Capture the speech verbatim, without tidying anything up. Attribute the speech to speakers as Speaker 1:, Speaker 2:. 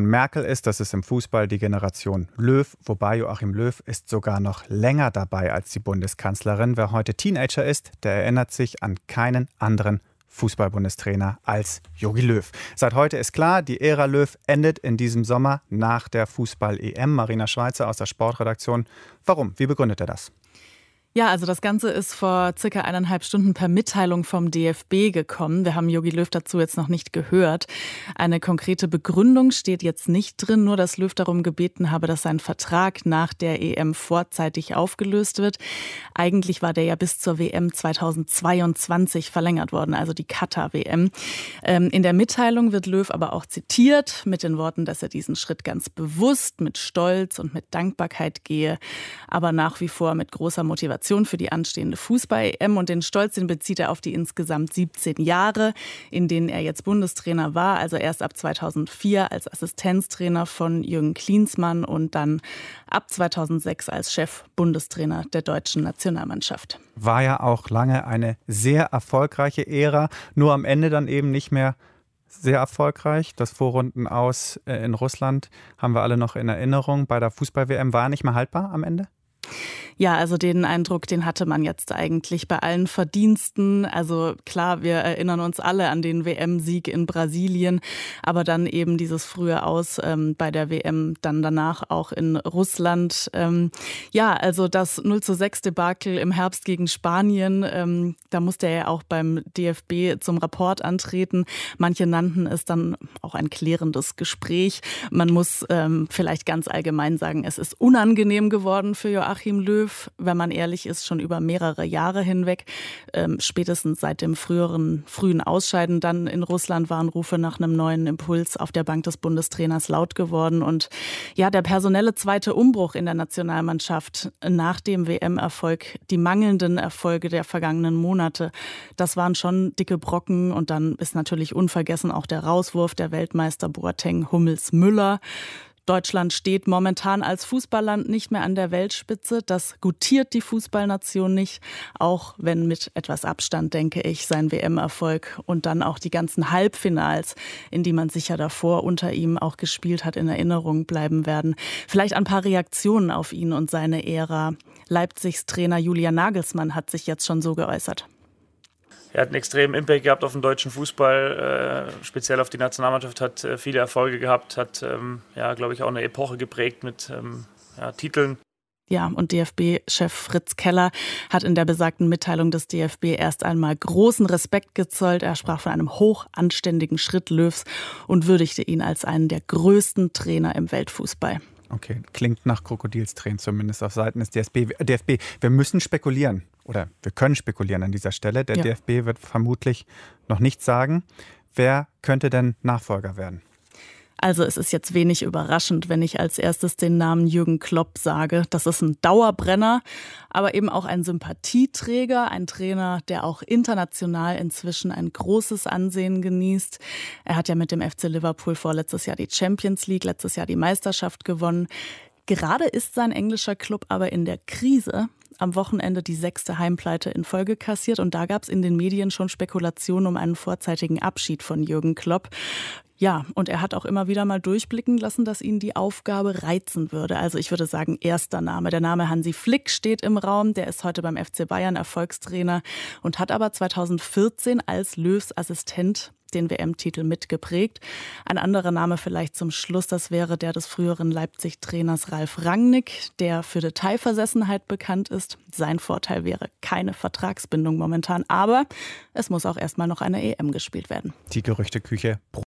Speaker 1: Merkel ist, das ist im Fußball die Generation Löw, wobei Joachim Löw ist sogar noch länger dabei als die Bundeskanzlerin. Wer heute Teenager ist, der erinnert sich an keinen anderen Fußball-Bundestrainer als Jogi Löw. Seit heute ist klar, die Ära Löw endet in diesem Sommer nach der Fußball-E M. Marina Schweizer aus der Sportredaktion. Warum? Wie begründet er das?
Speaker 2: Ja, also das Ganze ist vor circa eineinhalb Stunden per Mitteilung vom D F B gekommen. Wir haben Jogi Löw dazu jetzt noch nicht gehört. Eine konkrete Begründung steht jetzt nicht drin, nur dass Löw darum gebeten habe, dass sein Vertrag nach der E M vorzeitig aufgelöst wird. Eigentlich war der ja bis zur W M zweitausendzweiundzwanzig verlängert worden, also die Katar-W M. Ähm, in der Mitteilung wird Löw aber auch zitiert mit den Worten, dass er diesen Schritt ganz bewusst, mit Stolz und mit Dankbarkeit gehe, aber nach wie vor mit großer Motivation für die anstehende Fußball-E M, und den Stolz, den bezieht er auf die insgesamt siebzehn Jahre, in denen er jetzt Bundestrainer war, also erst ab zweitausendvier als Assistenztrainer von Jürgen Klinsmann und dann ab zweitausendsechs als Chef-Bundestrainer der deutschen Nationalmannschaft.
Speaker 1: War ja auch lange eine sehr erfolgreiche Ära, nur am Ende dann eben nicht mehr sehr erfolgreich. Das Vorrundenaus in Russland haben wir alle noch in Erinnerung. Bei der Fußball-W M war er nicht mehr haltbar am Ende?
Speaker 2: Ja, also den Eindruck, den hatte man jetzt eigentlich bei allen Verdiensten. Also klar, wir erinnern uns alle an den W M-Sieg in Brasilien, aber dann eben dieses frühe Aus ähm, bei der W M, dann danach auch in Russland. Ähm, ja, also das null zu sechs Debakel im Herbst gegen Spanien, ähm, da musste er ja auch beim D F B zum Rapport antreten. Manche nannten es dann auch ein klärendes Gespräch. Man muss ähm, vielleicht ganz allgemein sagen, es ist unangenehm geworden für Joachim Löw, wenn man ehrlich ist, schon über mehrere Jahre hinweg. Ähm, spätestens seit dem früheren, frühen Ausscheiden dann in Russland waren Rufe nach einem neuen Impuls auf der Bank des Bundestrainers laut geworden. Und ja, der personelle zweite Umbruch in der Nationalmannschaft nach dem W M-Erfolg, die mangelnden Erfolge der vergangenen Monate, das waren schon dicke Brocken. Und dann ist natürlich unvergessen auch der Rauswurf der Weltmeister Boateng, Hummels, Müller. Deutschland steht momentan als Fußballland nicht mehr an der Weltspitze. Das gutiert die Fußballnation nicht, auch wenn mit etwas Abstand, denke ich, sein W M-Erfolg und dann auch die ganzen Halbfinals, in die man sicher davor unter ihm auch gespielt hat, in Erinnerung bleiben werden. Vielleicht ein paar Reaktionen auf ihn und seine Ära. Leipzigs Trainer Julian Nagelsmann hat sich jetzt schon so geäußert.
Speaker 3: Er hat einen extremen Impact gehabt auf den deutschen Fußball, äh, speziell auf die Nationalmannschaft, hat äh, viele Erfolge gehabt, hat, ähm, ja, glaube ich, auch eine Epoche geprägt mit ähm, ja, Titeln.
Speaker 2: Ja, und D F B-Chef Fritz Keller hat in der besagten Mitteilung des D F B erst einmal großen Respekt gezollt. Er sprach von einem hochanständigen Schritt Löws und würdigte ihn als einen der größten Trainer im Weltfußball.
Speaker 1: Okay, klingt nach Krokodilstränen zumindest auf Seiten des D F B. D F B, wir müssen spekulieren oder wir können spekulieren an dieser Stelle. Der ja. D F B wird vermutlich noch nichts sagen. Wer könnte denn Nachfolger werden?
Speaker 2: Also es ist jetzt wenig überraschend, wenn ich als erstes den Namen Jürgen Klopp sage. Das ist ein Dauerbrenner, aber eben auch ein Sympathieträger, ein Trainer, der auch international inzwischen ein großes Ansehen genießt. Er hat ja mit dem F C Liverpool vorletztes Jahr die Champions League, letztes Jahr die Meisterschaft gewonnen. Gerade ist sein englischer Club aber in der Krise. Am Wochenende die sechste Heimpleite in Folge kassiert und da gab es in den Medien schon Spekulationen um einen vorzeitigen Abschied von Jürgen Klopp. Ja, und er hat auch immer wieder mal durchblicken lassen, dass ihn die Aufgabe reizen würde. Also ich würde sagen, erster Name. Der Name Hansi Flick steht im Raum. Der ist heute beim F C Bayern Erfolgstrainer und hat aber zweitausendvierzehn als Löws Assistent den W M-Titel mitgeprägt. Ein anderer Name vielleicht zum Schluss, das wäre der des früheren Leipzig-Trainers Ralf Rangnick, der für Detailversessenheit bekannt ist. Sein Vorteil wäre keine Vertragsbindung momentan, aber es muss auch erstmal noch eine E M gespielt werden.
Speaker 1: Die Gerüchteküche